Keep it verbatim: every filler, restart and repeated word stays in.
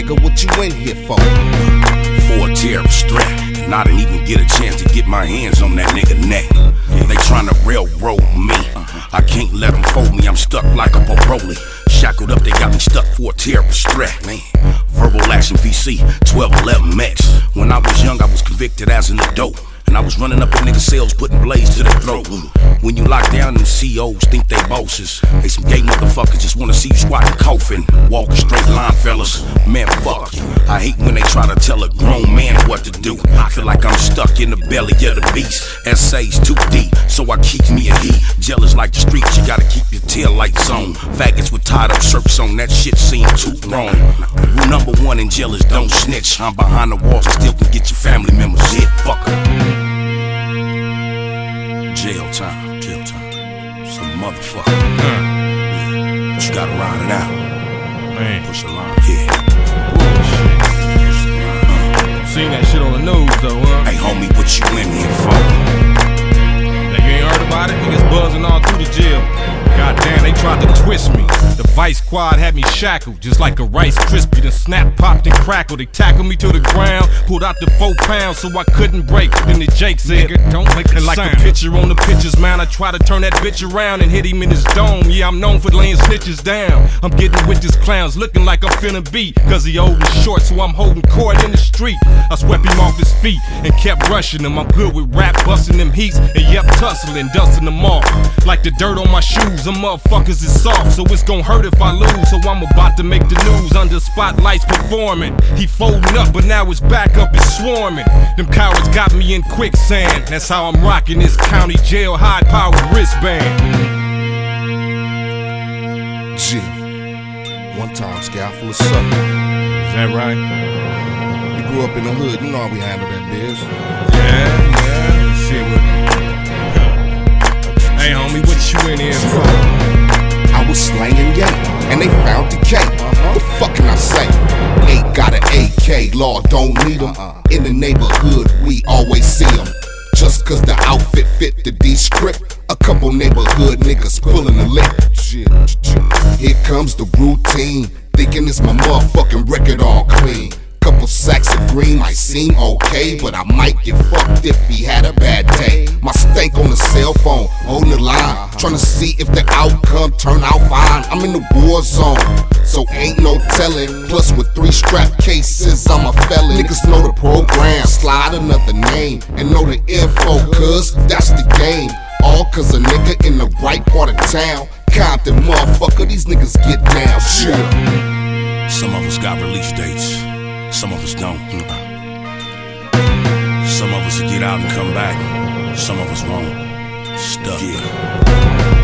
nigga, what you in here for? For a terrorist threat, and I didn't even get a chance to get my hands on that nigga neck. They tryna railroad me, I can't let them fold me, I'm stuck like a parolee. Shackled up, they got me stuck for a terrorist threat, man. Verbal action V C, twelve eleven X. When I was young, I was convicted as an adult, and I was running up in niggas' cells, putting blades to their throat. When you lock down, them C Os think they bosses. They some gay motherfuckers just wanna see you squatting coffin. Walk a straight line, fellas. Man, fuck you. I hate when they try to tell a grown man what to do. I feel like I'm stuck in the belly of the beast. Essays too deep, so I keep me a heat. Jealous like the streets, you gotta keep your tail lights on. Faggots with tied up shirts on, that shit seem too wrong. Rule number one in jail is don't snitch. I'm behind the walls and still can get your family members hit, fucker. Jail time, jail time. Some motherfucker. Yeah. But you gotta ride it out. Man. Push a line, yeah. Bullshit. Push the line, uh. Seen that shit on the news though, huh? Hey homie, what you in here for? Now you ain't heard about it? Niggas buzzing all through the jail. Goddamn, they tried to twist me. The Vice Squad had me shackled, just like a Rice Krispie. Then snap, popped, and crackled. They tackled me to the ground, pulled out the four pounds so I couldn't break. Then the Jake said, nigga, don't make a like sound. The picture on the pictures, man. I try to turn that bitch around and hit him in his dome. Yeah, I'm known for laying snitches down. I'm getting with this clowns, looking like I'm finna beat. Cause he old and short, so I'm holding court in the street. I swept him off his feet and kept rushing him. I'm good with rap, busting them heats, and yep, tussling, dusting them off. Like the dirt on my shoes, them motherfuckers is soft, so it's gon' hurt if I lose. So I'm about to make the news under spotlights performing. He folding up, but now his back up is swarming. Them cowards got me in quicksand. That's how I'm rocking this county jail high power wristband. Jim, one time scout full of suckers. Is that right? We grew up in the hood, you know how we handle that biz. Yeah, yeah, shit with Hey homie, what you in here for? I was slanging yay, and they found the K. Uh-huh. The fuck can I say? Ain't got an A K, law don't need them. Uh-uh. In the neighborhood, we always see them. Just cause the outfit fit the D-script, a couple neighborhood niggas pulling the lip. Here comes the routine, thinking it's my motherfucking record all clean. Couple sacks of green might seem okay, but I might get fucked if he had a bad day. My stank on the cell phone, holding the line, trying to see if the outcome turn out fine. I'm in the war zone, so ain't no telling. Plus with three strap cases, I'm a felon. Niggas know the program, slide another name, and know the info, cause that's the game. All cause a nigga in the right part of town. Compton, motherfucker, these niggas get down. Shit. Some of us got release dates, some of us don't. Some of us will get out and come back, some of us won't. Stuck. Yeah.